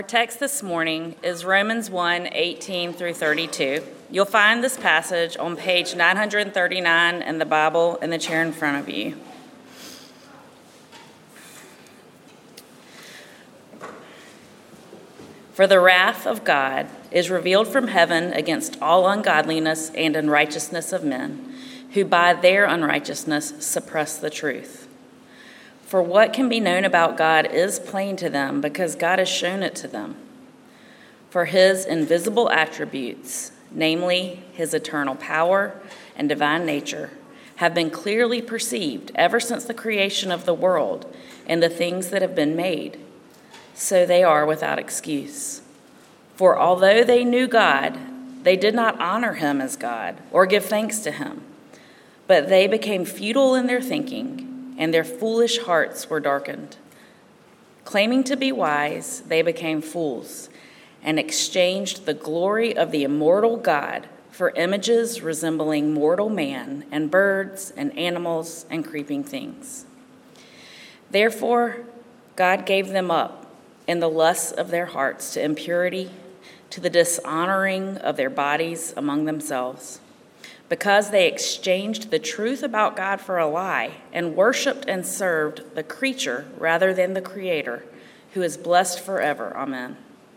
Our text this morning is Romans 1:18 through 32. You'll find this passage on page 939 in the Bible in the chair in front of you. For the wrath of God is revealed from heaven against all ungodliness and unrighteousness of men, who by their unrighteousness suppress the truth. For what can be known about God is plain to them, because God has shown it to them. For his invisible attributes, namely his eternal power and divine nature, have been clearly perceived ever since the creation of the world and the things that have been made. So they are without excuse. For although they knew God, they did not honor him as God or give thanks to him, but they became futile in their thinking, and their foolish hearts were darkened. Claiming to be wise, they became fools and exchanged the glory of the immortal God for images resembling mortal man and birds and animals and creeping things. Therefore, God gave them up in the lusts of their hearts to impurity, to the dishonoring of their bodies among themselves, because they exchanged the truth about God for a lie and worshiped and served the creature rather than the Creator, who is blessed forever. Amen.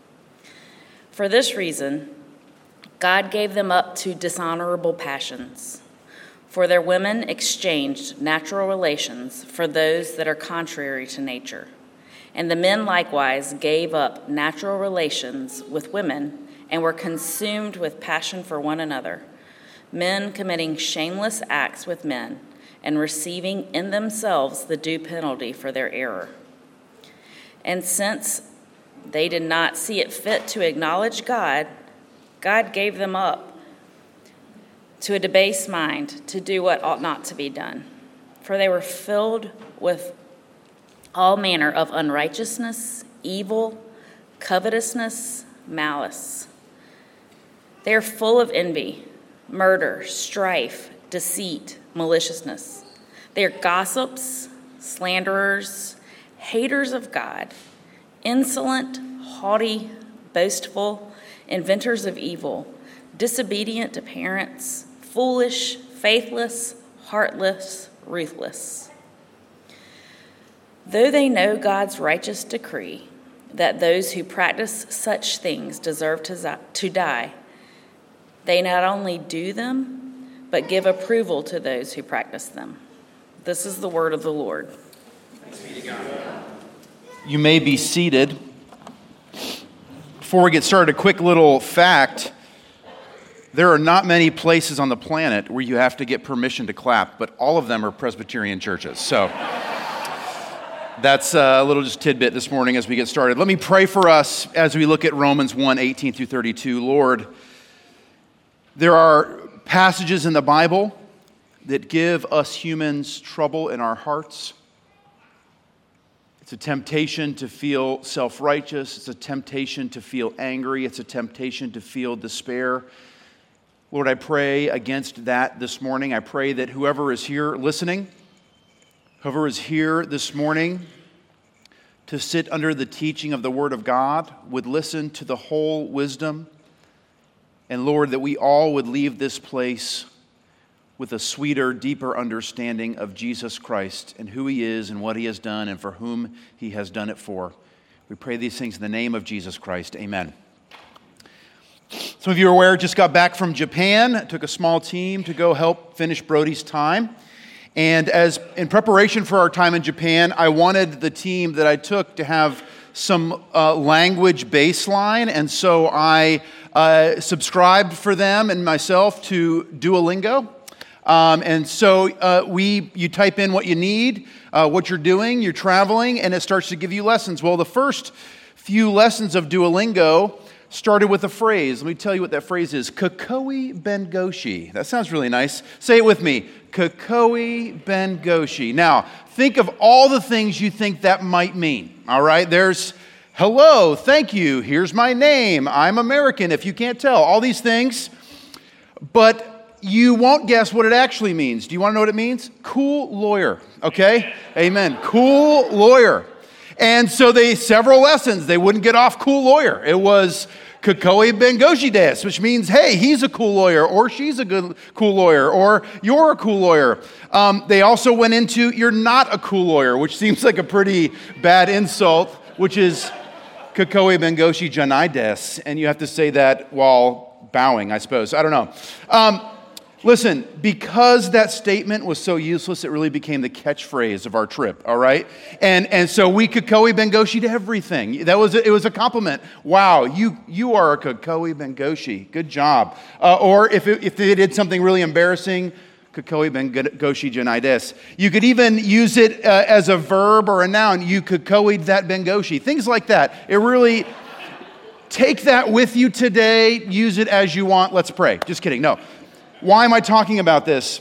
For this reason, God gave them up to dishonorable passions. For their women exchanged natural relations for those that are contrary to nature. And the men likewise gave up natural relations with women and were consumed with passion for one another, men committing shameless acts with men and receiving in themselves the due penalty for their error. And since they did not see it fit to acknowledge God, God gave them up to a debased mind to do what ought not to be done. For they were filled with all manner of unrighteousness, evil, covetousness, malice. They are full of envy, murder, strife, deceit, maliciousness. They are gossips, slanderers, haters of God, insolent, haughty, boastful, inventors of evil, disobedient to parents, foolish, faithless, heartless, ruthless. Though they know God's righteous decree that those who practice such things deserve to die, they not only do them, but give approval to those who practice them. This is the word of the Lord. Thanks be to God. You may be seated. Before we get started, a quick little fact. There are not many places on the planet where you have to get permission to clap, but all of them are Presbyterian churches. So that's a little just tidbit this morning as we get started. Let me pray for us as we look at Romans 1:18 through 32. Lord, there are passages in the Bible that give us humans trouble in our hearts. It's a temptation to feel self-righteous. It's a temptation to feel angry. It's a temptation to feel despair. Lord, I pray against that this morning. I pray that whoever is here listening, whoever is here this morning to sit under the teaching of the Word of God would listen to the whole wisdom. And Lord, that we all would leave this place with a sweeter, deeper understanding of Jesus Christ and who He is and what He has done and for whom He has done it for. We pray these things in the name of Jesus Christ. Amen. Some of you are aware, just got back from Japan. Took a small team to go help finish Brody's time. And as in preparation for our time in Japan, I wanted the team that I took to have some language baseline. And so I subscribed for them and myself to Duolingo. And so you type in what you need, what you're doing, you're traveling, and it starts to give you lessons. Well, the first few lessons of Duolingo started with a phrase. Let me tell you what that phrase is. Kokoi ben goshi. That sounds really nice. Say it with me. Kokoi ben goshi. Now, think of all the things you think that might mean. All right? There's hello, thank you, here's my name, I'm American, if you can't tell. All these things. But you won't guess what it actually means. Do you want to know what it means? Cool lawyer. Okay? Amen. Cool lawyer. And so several lessons. They wouldn't get off cool lawyer. It was Kakoi Bengoshi Des, which means, hey, he's a cool lawyer, or she's a cool lawyer, or you're a cool lawyer. They also went into, you're not a cool lawyer, which seems like a pretty bad insult, which is Kakoi Bengoshi Janai Des. And you have to say that while bowing, I suppose. I don't know. Listen, because that statement was so useless, it really became the catchphrase of our trip, all right? And so we Kakoi Bengoshi to everything. It was a compliment. Wow, you are a Kakoi Bengoshi. Good job. Or if they did something really embarrassing, Kakoi Bengoshi Janai Des. You could even use it as a verb or a noun. You Kakoi'd that Bengoshi. Things like that. It really, take that with you today. Use it as you want. Let's pray. Just kidding. No. Why am I talking about this?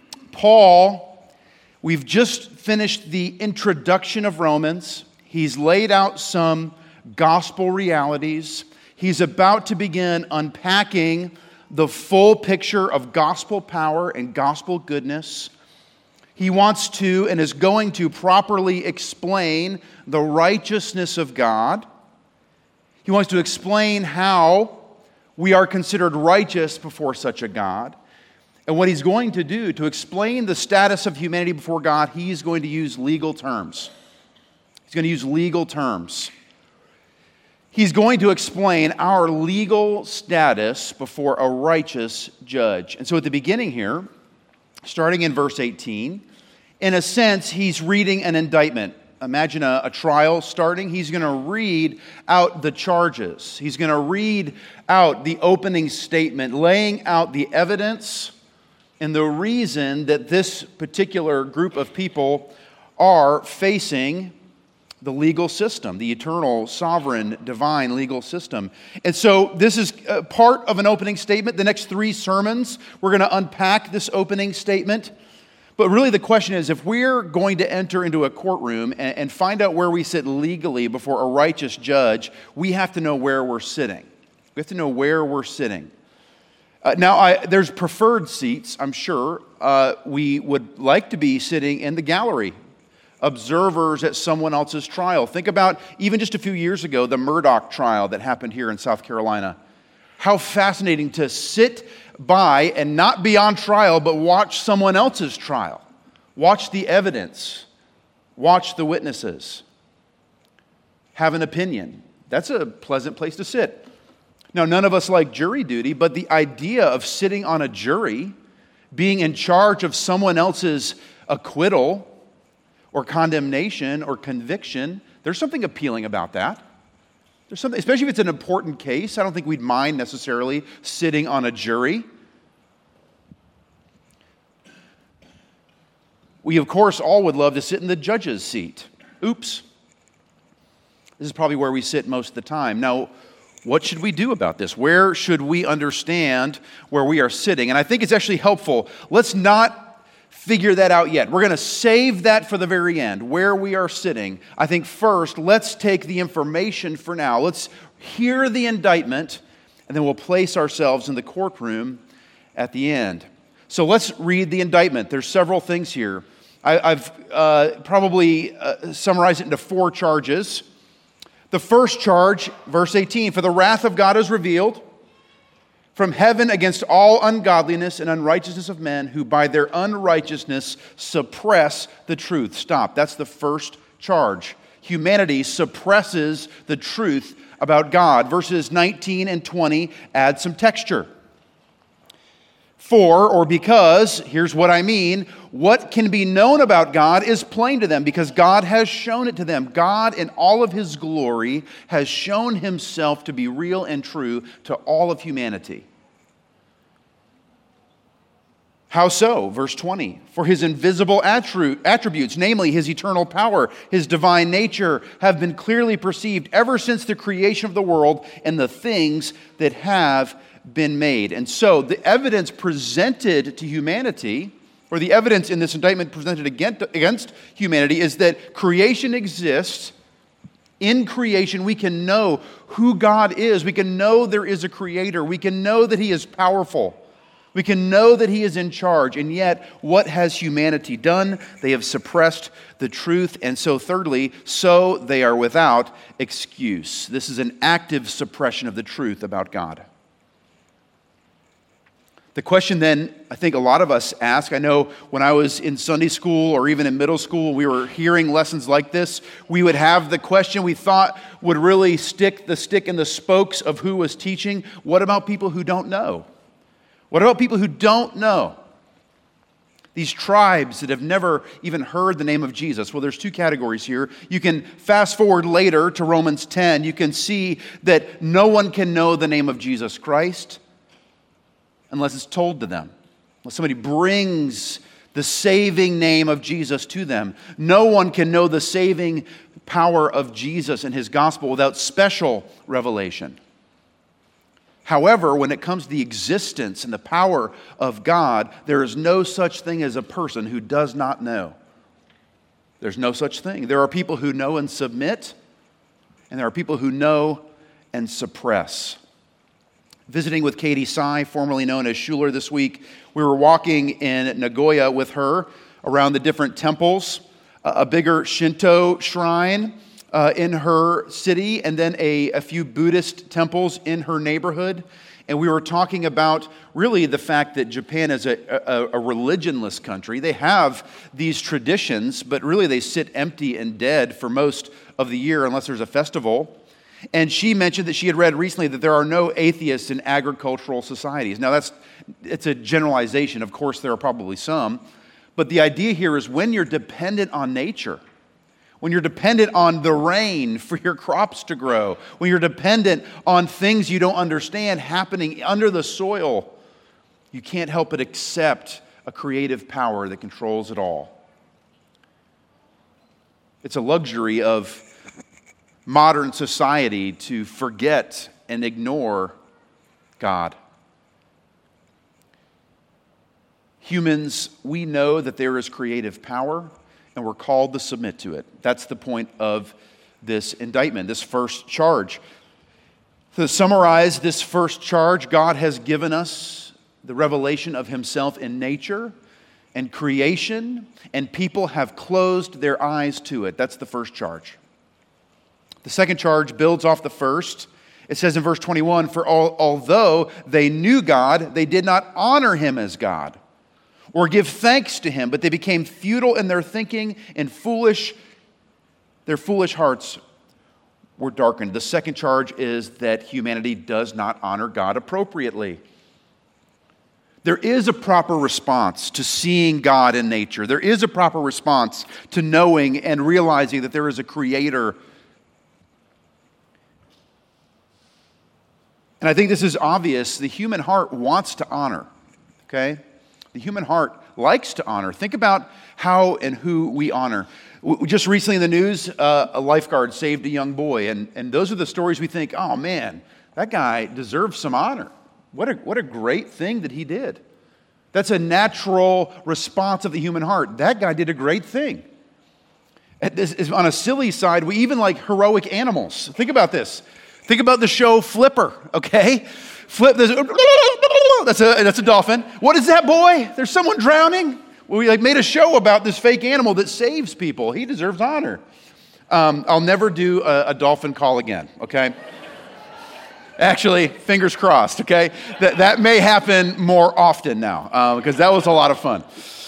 Paul, we've just finished the introduction of Romans. He's laid out some gospel realities. He's about to begin unpacking the full picture of gospel power and gospel goodness. He wants to and is going to properly explain the righteousness of God. He wants to explain how we are considered righteous before such a God. And what he's going to do to explain the status of humanity before God, he's going to use legal terms. He's going to use legal terms. He's going to explain our legal status before a righteous judge. And so at the beginning here, starting in verse 18, in a sense, he's reading an indictment. Imagine a trial starting. He's going to read out the charges. He's going to read out the opening statement, laying out the evidence and the reason that this particular group of people are facing the legal system, the eternal, sovereign, divine legal system. And so this is part of an opening statement. The next 3 sermons, we're going to unpack this opening statement. But really the question is, if we're going to enter into a courtroom and find out where we sit legally before a righteous judge, we have to know where we're sitting. We have to know where we're sitting. Now, there's preferred seats, I'm sure. We would like to be sitting in the gallery, observers at someone else's trial. Think about, even just a few years ago, the Murdaugh trial that happened here in South Carolina. How fascinating to sit by and not be on trial, but watch someone else's trial. Watch the evidence. Watch the witnesses. Have an opinion. That's a pleasant place to sit. Now, none of us like jury duty, but the idea of sitting on a jury, being in charge of someone else's acquittal or condemnation or conviction, there's something appealing about that. There's something, especially if it's an important case. I don't think we'd mind necessarily sitting on a jury. We, of course, all would love to sit in the judge's seat. Oops. This is probably where we sit most of the time. Now, what should we do about this? Where should we understand where we are sitting? And I think it's actually helpful. Let's not figure that out yet. We're going to save that for the very end, where we are sitting. I think first, let's take the information for now. Let's hear the indictment, and then we'll place ourselves in the courtroom at the end. So let's read the indictment. There's several things here. I've probably summarized it into 4 charges. The first charge, verse 18, for the wrath of God is revealed from heaven against all ungodliness and unrighteousness of men who by their unrighteousness suppress the truth. Stop. That's the first charge. Humanity suppresses the truth about God. Verses 19 and 20 add some texture. For, or because, here's what I mean, what can be known about God is plain to them because God has shown it to them. God, in all of His glory, has shown Himself to be real and true to all of humanity. How so? Verse 20. For His invisible attributes, namely His eternal power, His divine nature, have been clearly perceived ever since the creation of the world and the things that have been made. And so the evidence presented to humanity, or the evidence in this indictment presented against humanity, is that creation exists. In creation, we can know who God is. We can know there is a creator. We can know that He is powerful. We can know that He is in charge, and yet what has humanity done? They have suppressed the truth, and so thirdly, so they are without excuse. This is an active suppression of the truth about God. The question then, I think a lot of us ask, I know when I was in Sunday school or even in middle school, we were hearing lessons like this, we would have the question we thought would really stick in the spokes of who was teaching. What about people who don't know? What about people who don't know? These tribes that have never even heard the name of Jesus. Well, there's two categories here. You can fast forward later to Romans 10. You can see that no one can know the name of Jesus Christ unless it's told to them. Unless somebody brings the saving name of Jesus to them. No one can know the saving power of Jesus and His gospel without special revelation. However, when it comes to the existence and the power of God, there is no such thing as a person who does not know. There's no such thing. There are people who know and submit, and there are people who know and suppress. Visiting with Katie Tsai, formerly known as Schuler, this week, we were walking in Nagoya with her around the different temples, a bigger Shinto shrine in her city, and then a few Buddhist temples in her neighborhood. And we were talking about really the fact that Japan is a religionless country. They have these traditions, but really they sit empty and dead for most of the year unless there's a festival. And she mentioned that she had read recently that there are no atheists in agricultural societies. Now it's a generalization. Of course, there are probably some. But the idea here is when you're dependent on nature, when you're dependent on the rain for your crops to grow, when you're dependent on things you don't understand happening under the soil, you can't help but accept a creative power that controls it all. It's a luxury of modern society to forget and ignore God. Humans, we know that there is creative power, and we're called to submit to it. That's the point of this indictment, this first charge. To summarize this first charge, God has given us the revelation of Himself in nature and creation, and people have closed their eyes to it. That's the first charge. The second charge builds off the first. It says in verse 21, "For although they knew God, they did not honor Him as God or give thanks to Him, but they became futile in their thinking and their foolish hearts were darkened." The second charge is that humanity does not honor God appropriately. There is a proper response to seeing God in nature. There is a proper response to knowing and realizing that there is a Creator. And I think this is obvious. The human heart wants to honor, okay? The human heart likes to honor. Think about how and who we honor. Just recently in the news, a lifeguard saved a young boy, and those are the stories we think, oh man, that guy deserves some honor. What a great thing that he did. That's a natural response of the human heart. That guy did a great thing. On a silly side, we even like heroic animals. Think about this. Think about the show Flipper, okay? That's a dolphin. What is that, boy? There's someone drowning? Well, we made a show about this fake animal that saves people. He deserves honor. I'll never do a dolphin call again, okay? Actually, fingers crossed, okay? That may happen more often now because that was a lot of fun.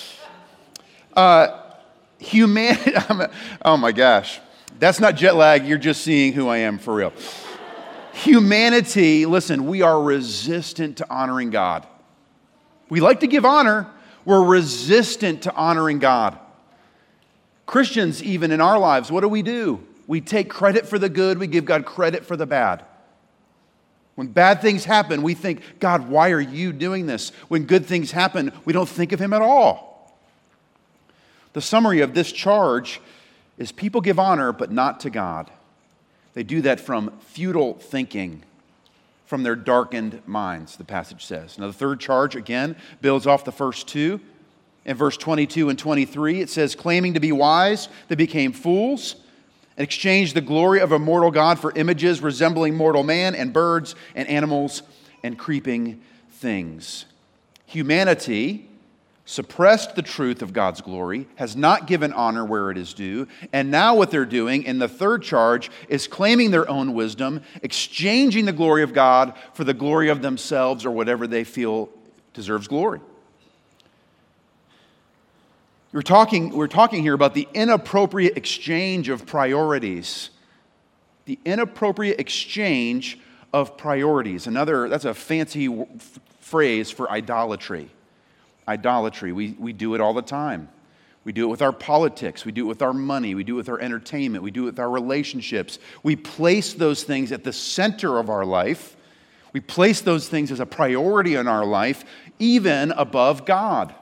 Humanity, oh my gosh. That's not jet lag. You're just seeing who I am for real. Humanity, listen, we are resistant to honoring God. We like to give honor. We're resistant to honoring God. Christians, even in our lives, what do? We take credit for the good. We give God credit for the bad. When bad things happen, we think, God, why are you doing this? When good things happen, we don't think of Him at all. The summary of this charge is people give honor, but not to God. They do that from futile thinking, from their darkened minds, the passage says. Now, the third charge, again, builds off the first two. In verse 22 and 23, it says, claiming to be wise, they became fools and exchanged the glory of a mortal God for images resembling mortal man and birds and animals and creeping things. Humanity suppressed the truth of God's glory, has not given honor where it is due, and now what they're doing in the third charge is claiming their own wisdom, exchanging the glory of God for the glory of themselves or whatever they feel deserves glory. We're talking here about the inappropriate exchange of priorities. The inappropriate exchange of priorities. That's a fancy phrase for idolatry. Idolatry. We do it all the time. We do it with our politics. We do it with our money. We do it with our entertainment. We do it with our relationships. We place those things at the center of our life. We place those things as a priority in our life, even above God.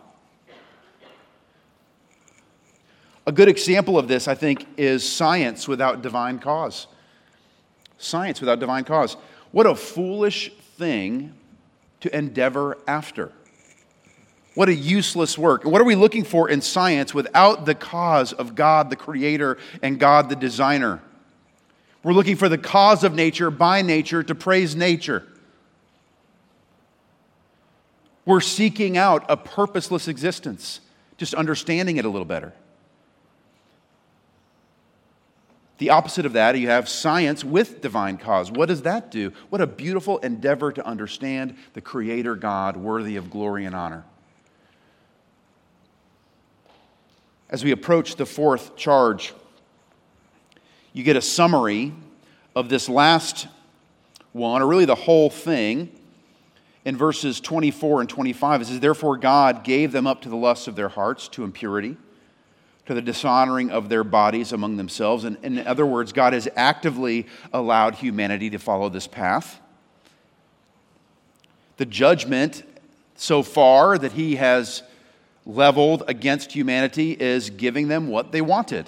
A good example of this, I think, is science without divine cause. Science without divine cause. What a foolish thing to endeavor after. What a useless work. And what are we looking for in science without the cause of God the Creator and God the Designer? We're looking for the cause of nature by nature to praise nature. We're seeking out a purposeless existence, just understanding it a little better. The opposite of that, you have science with divine cause. What does that do? What a beautiful endeavor to understand the Creator God worthy of glory and honor. As we approach the fourth charge, you get a summary of this last one, or really the whole thing, in verses 24 and 25. It says, "Therefore God gave them up to the lusts of their hearts, to impurity, to the dishonoring of their bodies among themselves." And in other words, God has actively allowed humanity to follow this path. The judgment so far that He has leveled against humanity is giving them what they wanted.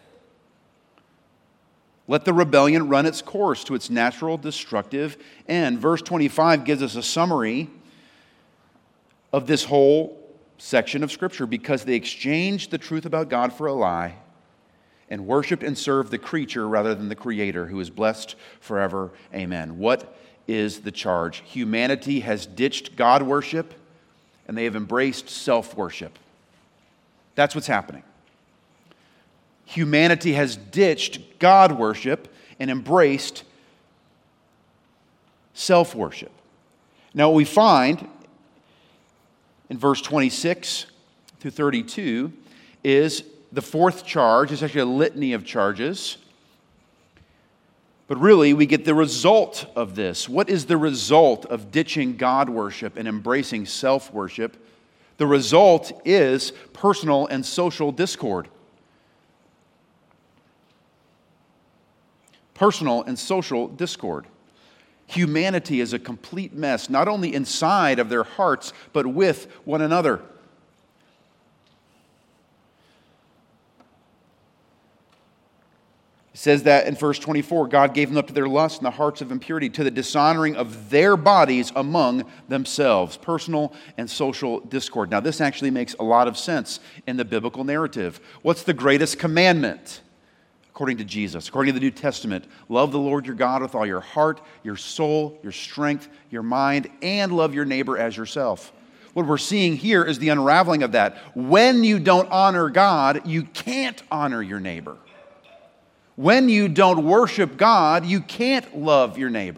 Let the rebellion run its course to its natural destructive end. Verse 25 gives us a summary of this whole section of Scripture. Because they exchanged the truth about God for a lie and worshiped and served the creature rather than the Creator, who is blessed forever. Amen. What is the charge? Humanity has ditched God worship and they have embraced self-worship. That's what's happening. Humanity has ditched God worship and embraced self-worship. Now, what we find in verse 26 through 32 is the fourth charge. It's actually a litany of charges. But really, we get the result of this. What is the result of ditching God worship and embracing self-worship? The result is personal and social discord. Personal and social discord. Humanity is a complete mess, not only inside of their hearts, but with one another. It says that in verse 24, God gave them up to their lust and the hearts of impurity, to the dishonoring of their bodies among themselves. Personal and social discord. Now, this actually makes a lot of sense in the biblical narrative. What's the greatest commandment? According to Jesus, according to the New Testament, love the Lord your God with all your heart, your soul, your strength, your mind, and love your neighbor as yourself. What we're seeing here is the unraveling of that. When you don't honor God, you can't honor your neighbor. When you don't worship God, you can't love your neighbor.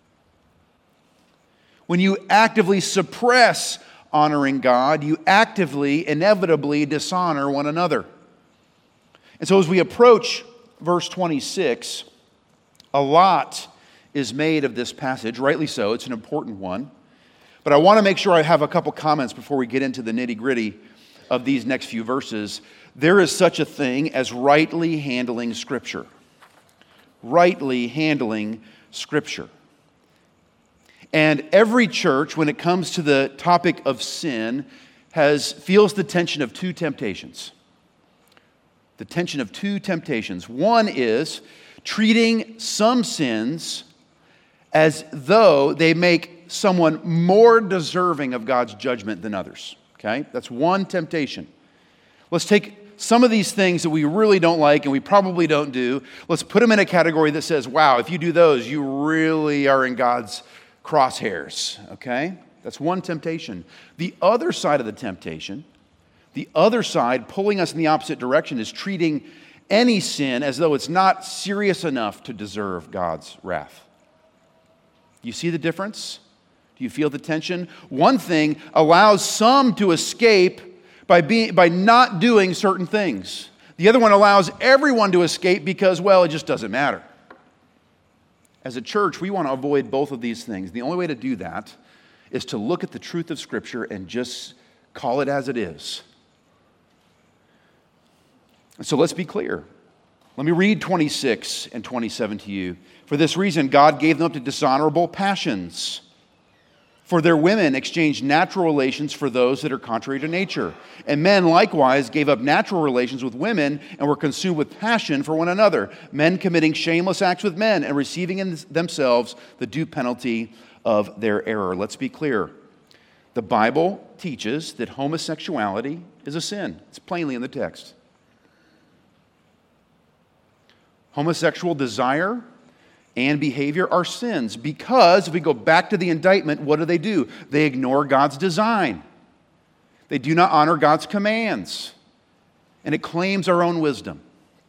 When you actively suppress honoring God, you actively, inevitably dishonor one another. And so as we approach verse 26, a lot is made of this passage, rightly so. It's an important one. But I want to make sure I have a couple comments before we get into the nitty-gritty of these next few verses. There is such a thing as rightly handling Scripture. Rightly handling Scripture. And every church, when it comes to the topic of sin, feels the tension of two temptations. The tension of two temptations. One is treating some sins as though they make someone more deserving of God's judgment than others. Okay? That's one temptation. Let's take some of these things that we really don't like and we probably don't do. Let's put them in a category that says, wow, if you do those, you really are in God's crosshairs. Okay? That's one temptation. The other side of the temptation, the other side pulling us in the opposite direction, is treating any sin as though it's not serious enough to deserve God's wrath. You see the difference? Do you feel the tension? One thing allows some to escape by not doing certain things. The other one allows everyone to escape because, well, it just doesn't matter. As a church, we want to avoid both of these things. The only way to do that is to look at the truth of Scripture and just call it as it is. So let's be clear. Let me read 26 and 27 to you. For this reason, God gave them up to dishonorable passions. For their women exchanged natural relations for those that are contrary to nature. And men likewise gave up natural relations with women and were consumed with passion for one another, men committing shameless acts with men and receiving in themselves the due penalty of their error. Let's be clear. The Bible teaches that homosexuality is a sin. It's plainly in the text. Homosexual desire and behavior are sins because, if we go back to the indictment, what do? They ignore God's design. They do not honor God's commands. And it claims our own wisdom.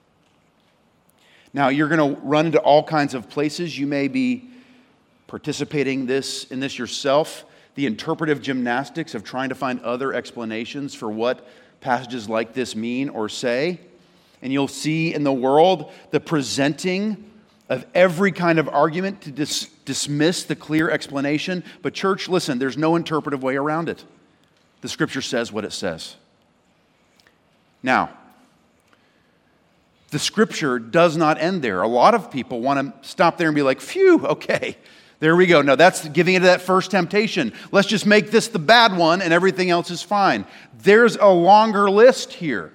Now, you're going to run into all kinds of places. You may be participating in this yourself. The interpretive gymnastics of trying to find other explanations for what passages like this mean or say. And you'll see in the world the presenting of every kind of argument to dismiss the clear explanation. But church, listen, there's no interpretive way around it. The Scripture says what it says. Now, the Scripture does not end there. A lot of people want to stop there and be like, phew, okay, there we go. No, that's giving into that first temptation. Let's just make this the bad one and everything else is fine. There's a longer list here.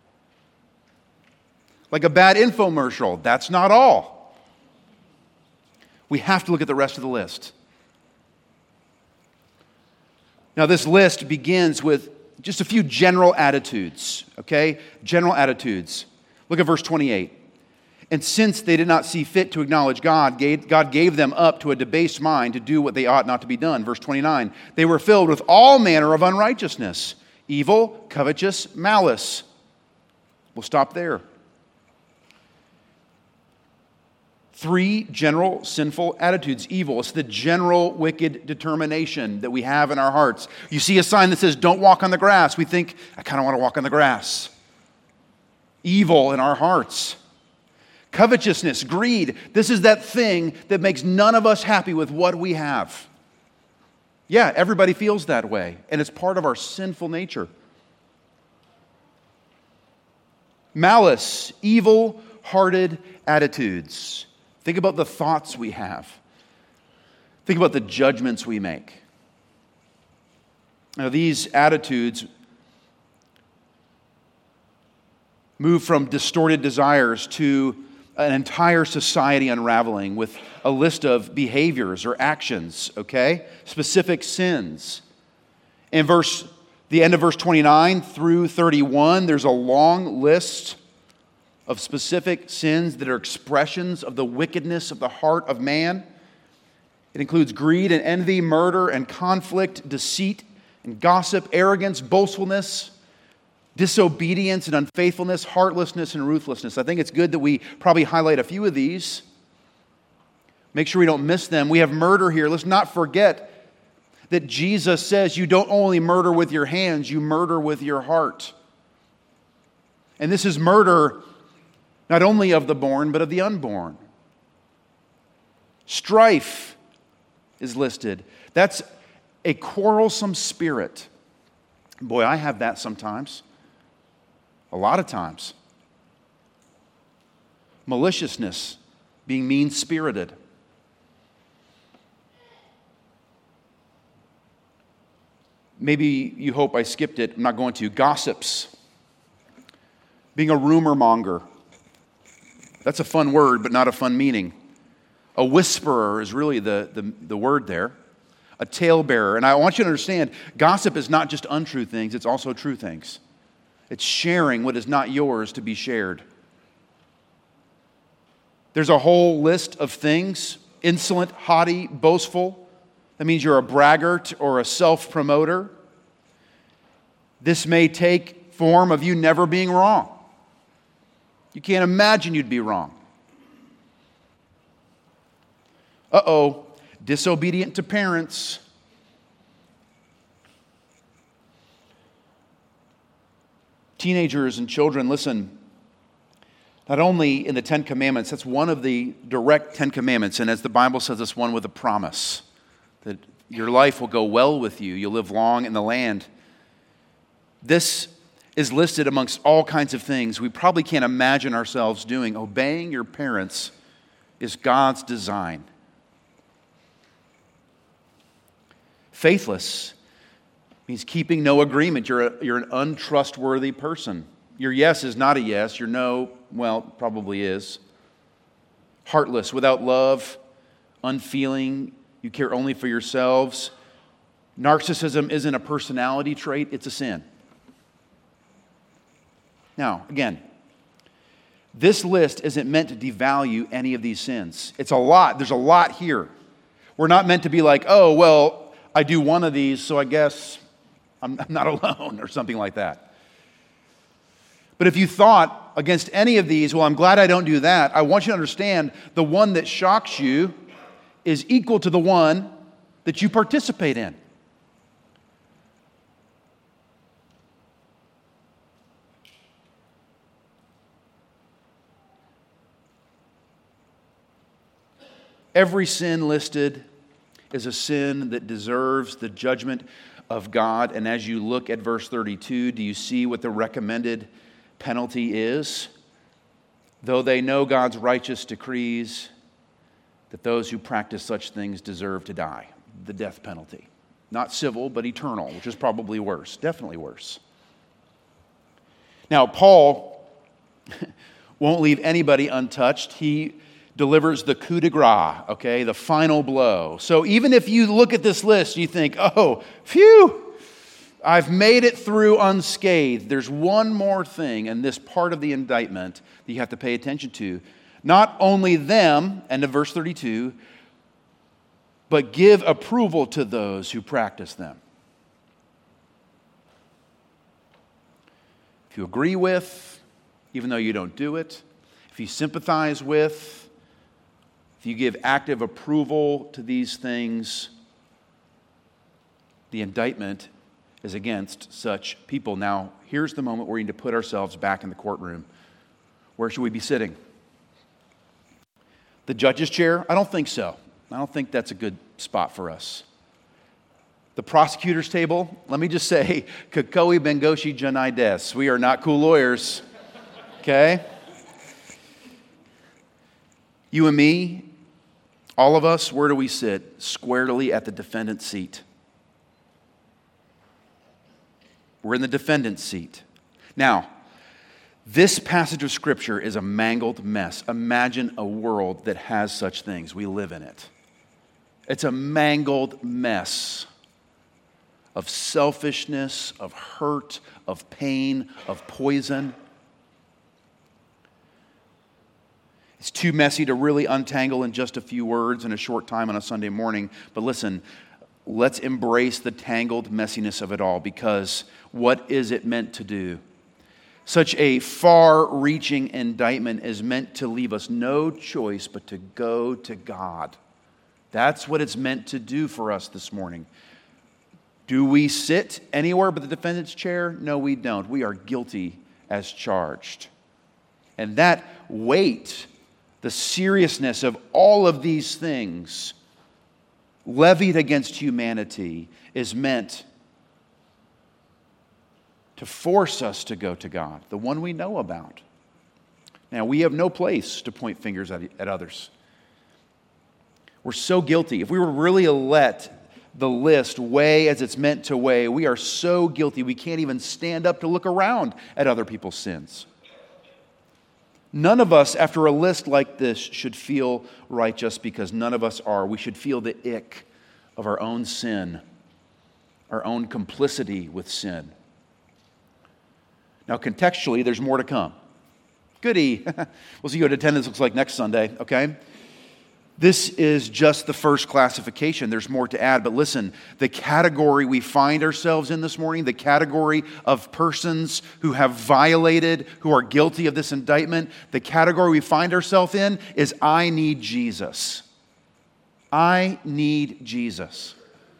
Like a bad infomercial. That's not all. We have to look at the rest of the list. Now, this list begins with just a few general attitudes, okay? General attitudes. Look at verse 28. And since they did not see fit to acknowledge God, God gave them up to a debased mind to do what they ought not to be done. Verse 29. They were filled with all manner of unrighteousness, evil, covetous, malice. We'll stop there. 3 general sinful attitudes. Evil, it's the general wicked determination that we have in our hearts. You see a sign that says, don't walk on the grass. We think, I kind of want to walk on the grass. Evil in our hearts. Covetousness, greed. This is that thing that makes none of us happy with what we have. Yeah, everybody feels that way, and it's part of our sinful nature. Malice, evil-hearted attitudes. Think about the thoughts we have. Think about the judgments we make. Now, these attitudes move from distorted desires to an entire society unraveling with a list of behaviors or actions, okay? Specific sins. In the end of verse 29 through 31, there's a long list of specific sins that are expressions of the wickedness of the heart of man. It includes greed and envy, murder and conflict, deceit and gossip, arrogance, boastfulness, disobedience and unfaithfulness, heartlessness and ruthlessness. I think it's good that we probably highlight a few of these. Make sure we don't miss them. We have murder here. Let's not forget that Jesus says you don't only murder with your hands, you murder with your heart. And this is murder not only of the born, but of the unborn. Strife is listed. That's a quarrelsome spirit. Boy, I have that sometimes. A lot of times. Maliciousness, being mean-spirited. Maybe you hope I skipped it. I'm not going to. Gossips. Being a rumor monger. That's a fun word, but not a fun meaning. A whisperer is really the word there. A talebearer. And I want you to understand, gossip is not just untrue things, it's also true things. It's sharing what is not yours to be shared. There's a whole list of things: insolent, haughty, boastful, That means you're a braggart or a self-promoter. This may take form of you never being wrong. You can't imagine you'd be wrong. Disobedient to parents. Teenagers and children, listen. Not only in the Ten Commandments, that's one of the direct Ten Commandments, and as the Bible says, it's one with a promise that your life will go well with you. You'll live long in the land. This is listed amongst all kinds of things we probably can't imagine ourselves doing. Obeying your parents is God's design. Faithless means keeping no agreement. You're an untrustworthy person. Your yes is not a yes. Your no, well, probably is. Heartless, without love, unfeeling. You care only for yourselves. Narcissism isn't a personality trait, it's a sin. Now, again, this list isn't meant to devalue any of these sins. It's a lot. There's a lot here. We're not meant to be like, oh, well, I do one of these, so I guess I'm not alone or something like that. But if you thought against any of these, well, I'm glad I don't do that, I want you to understand the one that shocks you is equal to the one that you participate in. Every sin listed is a sin that deserves the judgment of God. And as you look at verse 32, do you see what the recommended penalty is? Though they know God's righteous decrees, that those who practice such things deserve to die. The death penalty. Not civil, but eternal, which is probably worse. Definitely worse. Now, Paul won't leave anybody untouched. He delivers the coup de grace, okay, the final blow. So even if you look at this list, you think, oh, phew, I've made it through unscathed. There's one more thing in this part of the indictment that you have to pay attention to. Not only them, end of verse 32, but give approval to those who practice them. If you agree with, even though you don't do it, if you sympathize with, if you give active approval to these things, the indictment is against such people. Now, here's the moment where we need to put ourselves back in the courtroom. Where should we be sitting? The judge's chair? I don't think so. I don't think that's a good spot for us. The prosecutor's table? Let me just say, Kakoi Bengoshi Janai Des. We are not cool lawyers. Okay? You and me, all of us, where do we sit? Squarely at the defendant's seat. We're in the defendant's seat. Now, this passage of Scripture is a mangled mess. Imagine a world that has such things. We live in it. It's a mangled mess of selfishness, of hurt, of pain, of poison. It's too messy to really untangle in just a few words in a short time on a Sunday morning. But listen, let's embrace the tangled messiness of it all, because what is it meant to do? Such a far-reaching indictment is meant to leave us no choice but to go to God. That's what it's meant to do for us this morning. Do we sit anywhere but the defendant's chair? No, we don't. We are guilty as charged. And that weight, the seriousness of all of these things levied against humanity, is meant to force us to go to God, the one we know about. Now, we have no place to point fingers at others. We're so guilty. If we were really to let the list weigh as it's meant to weigh, we are so guilty we can't even stand up to look around at other people's sins. None of us, after a list like this, should feel righteous, because none of us are. We should feel the ick of our own sin, our own complicity with sin. Now, contextually, there's more to come. Goody. We'll see what attendance looks like next Sunday, okay? This is just the first classification. There's more to add, but listen, the category we find ourselves in this morning, the category of persons who have violated, who are guilty of this indictment, the category we find ourselves in is I need Jesus. I need Jesus.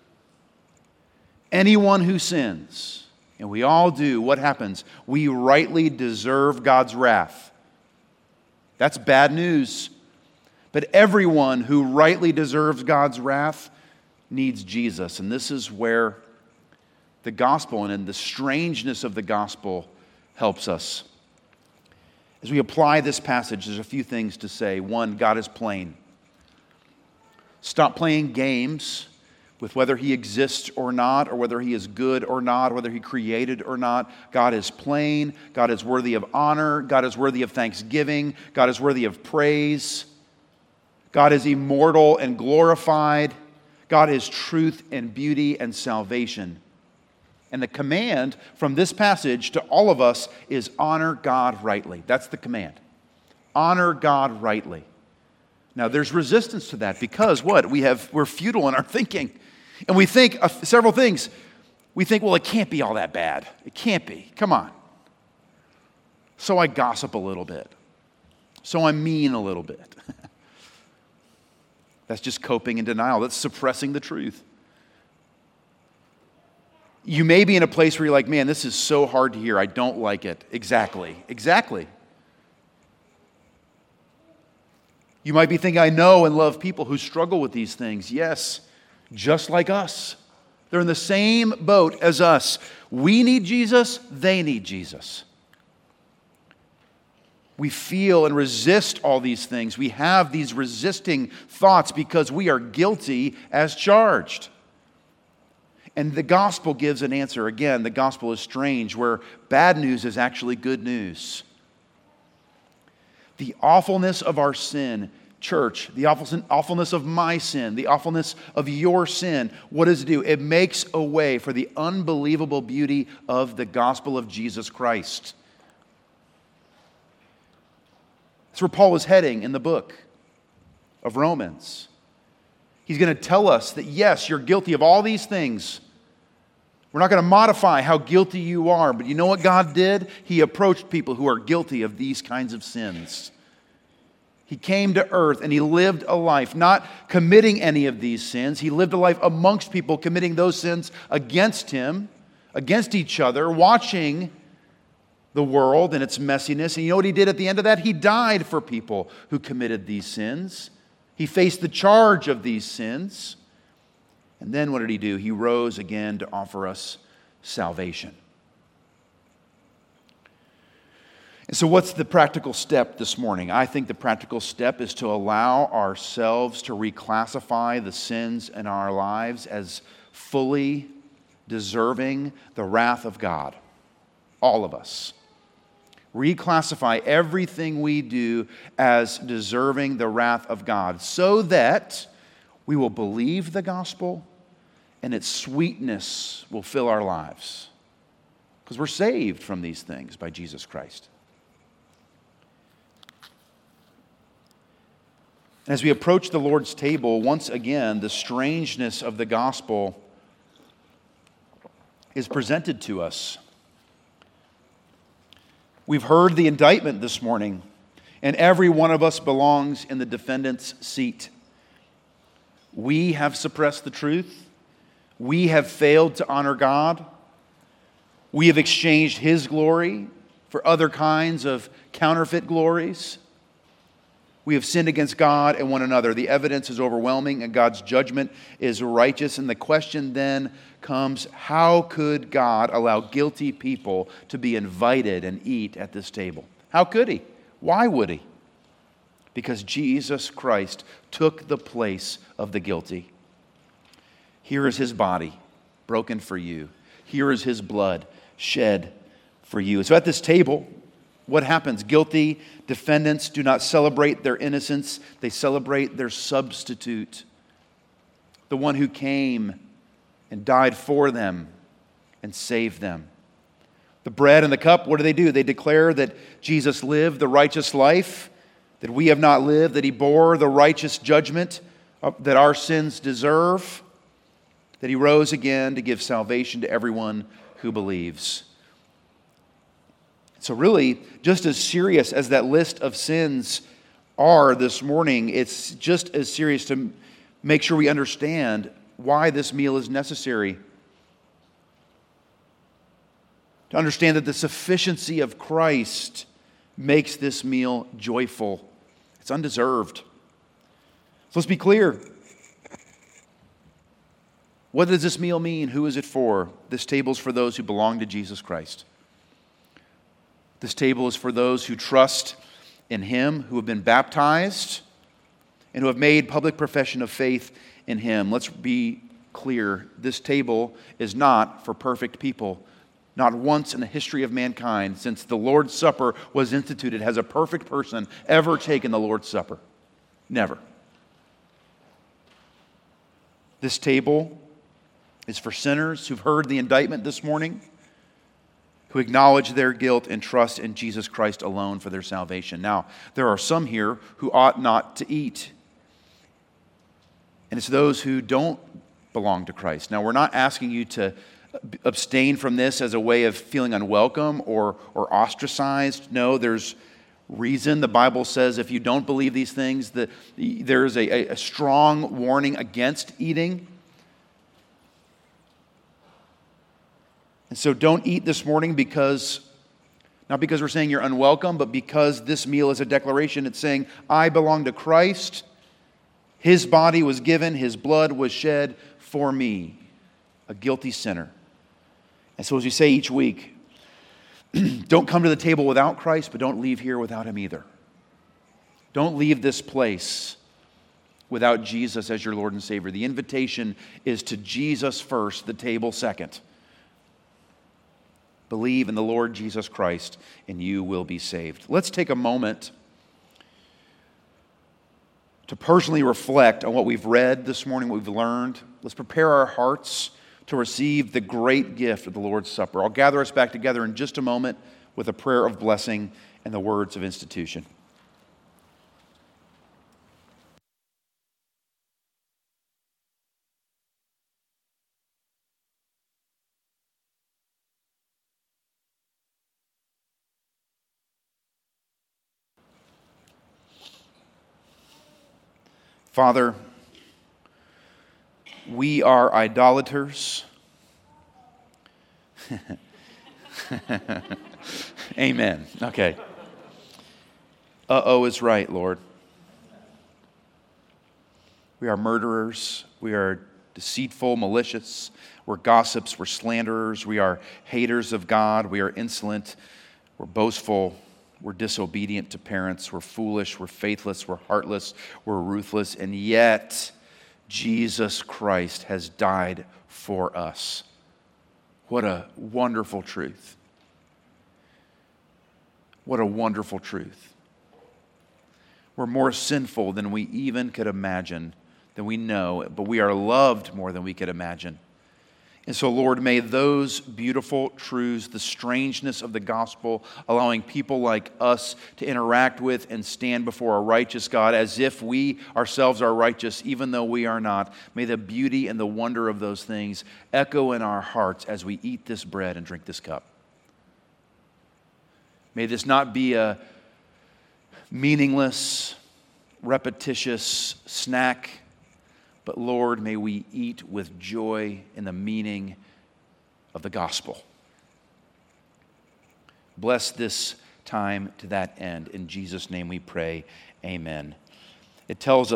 Anyone who sins, and we all do, what happens? We rightly deserve God's wrath. That's bad news. But everyone who rightly deserves God's wrath needs Jesus. And this is where the gospel and the strangeness of the gospel helps us. As we apply this passage, there's a few things to say. One, God is plain. Stop playing games with whether He exists or not, or whether He is good or not, or whether He created or not. God is plain. God is worthy of honor. God is worthy of thanksgiving. God is worthy of praise. God is immortal and glorified. God is truth and beauty and salvation. And the command from this passage to all of us is honor God rightly. That's the command. Honor God rightly. Now there's resistance to that because what? We're futile in our thinking. And we think of several things. We think, well, it can't be all that bad. It can't be. Come on. So I gossip a little bit. So I'm mean a little bit. That's just coping in denial. That's suppressing the truth. You may be in a place where you're like, man, this is so hard to hear. I don't like it. Exactly. You might be thinking, I know and love people who struggle with these things. Yes, just like us. They're in the same boat as us. We need Jesus. They need Jesus. We feel and resist all these things. We have these resisting thoughts because we are guilty as charged. And the gospel gives an answer. Again, the gospel is strange, where bad news is actually good news. The awfulness of our sin, church, the awfulness of my sin, the awfulness of your sin, what does it do? It makes a way for the unbelievable beauty of the gospel of Jesus Christ. That's where Paul is heading in the book of Romans. He's going to tell us that, yes, you're guilty of all these things. We're not going to modify how guilty you are, but you know what God did? He approached people who are guilty of these kinds of sins. He came to earth and He lived a life not committing any of these sins. He lived a life amongst people committing those sins against Him, against each other, watching the world and its messiness. And you know what He did at the end of that? He died for people who committed these sins. He faced the charge of these sins. And then what did He do? He rose again to offer us salvation. And so what's the practical step this morning? I think the practical step is to allow ourselves to reclassify the sins in our lives as fully deserving the wrath of God. All of us. Reclassify everything we do as deserving the wrath of God so that we will believe the gospel and its sweetness will fill our lives. Because we're saved from these things by Jesus Christ. As we approach the Lord's table, once again, the strangeness of the gospel is presented to us. We've heard the indictment this morning, and every one of us belongs in the defendant's seat. We have suppressed the truth. We have failed to honor God. We have exchanged His glory for other kinds of counterfeit glories. We have sinned against God and one another. The evidence is overwhelming, and God's judgment is righteous. And the question then comes, how could God allow guilty people to be invited and eat at this table? How could He? Why would He? Because Jesus Christ took the place of the guilty. Here is His body broken for you. Here is His blood shed for you. So at this table, what happens? Guilty defendants do not celebrate their innocence. They celebrate their substitute, the one who came and died for them and saved them. The bread and the cup, what do? They declare that Jesus lived the righteous life that we have not lived, that he bore the righteous judgment that our sins deserve, that he rose again to give salvation to everyone who believes. So really, just as serious as that list of sins are this morning, it's just as serious to make sure we understand why this meal is necessary. To understand that the sufficiency of Christ makes this meal joyful. It's undeserved. So let's be clear. What does this meal mean? Who is it for? This table is for those who belong to Jesus Christ. This table is for those who trust in Him, who have been baptized, and who have made public profession of faith in Him. Let's be clear. This table is not for perfect people. Not once in the history of mankind, since the Lord's Supper was instituted, has a perfect person ever taken the Lord's Supper. Never. This table is for sinners who've heard the indictment this morning, who acknowledge their guilt and trust in Jesus Christ alone for their salvation. Now, there are some here who ought not to eat. And it's those who don't belong to Christ. Now, we're not asking you to abstain from this as a way of feeling unwelcome or ostracized. No, there's reason. The Bible says if you don't believe these things, that there's a strong warning against eating. And so don't eat this morning not because we're saying you're unwelcome, but because this meal is a declaration. It's saying, I belong to Christ. His body was given, His blood was shed for me, a guilty sinner. And so as we say each week, don't come to the table without Christ, but don't leave here without Him either. Don't leave this place without Jesus as your Lord and Savior. The invitation is to Jesus first, the table second. Believe in the Lord Jesus Christ, and you will be saved. Let's take a moment to personally reflect on what we've read this morning, what we've learned. Let's prepare our hearts to receive the great gift of the Lord's Supper. I'll gather us back together in just a moment with a prayer of blessing and the words of institution. Father, we are idolaters. Amen. Okay. Is right, Lord. We are murderers. We are deceitful, malicious. We're gossips. We're slanderers. We are haters of God. We are insolent. We're boastful. We're disobedient to parents. We're foolish. We're faithless. We're heartless. We're ruthless. And yet, Jesus Christ has died for us. What a wonderful truth. What a wonderful truth. We're more sinful than we even could imagine, than we know, but we are loved more than we could imagine. And so, Lord, may those beautiful truths, the strangeness of the gospel, allowing people like us to interact with and stand before a righteous God as if we ourselves are righteous, even though we are not, may the beauty and the wonder of those things echo in our hearts as we eat this bread and drink this cup. May this not be a meaningless, repetitious snack, but Lord, may we eat with joy in the meaning of the gospel. Bless this time to that end. In Jesus' name we pray, amen. It tells us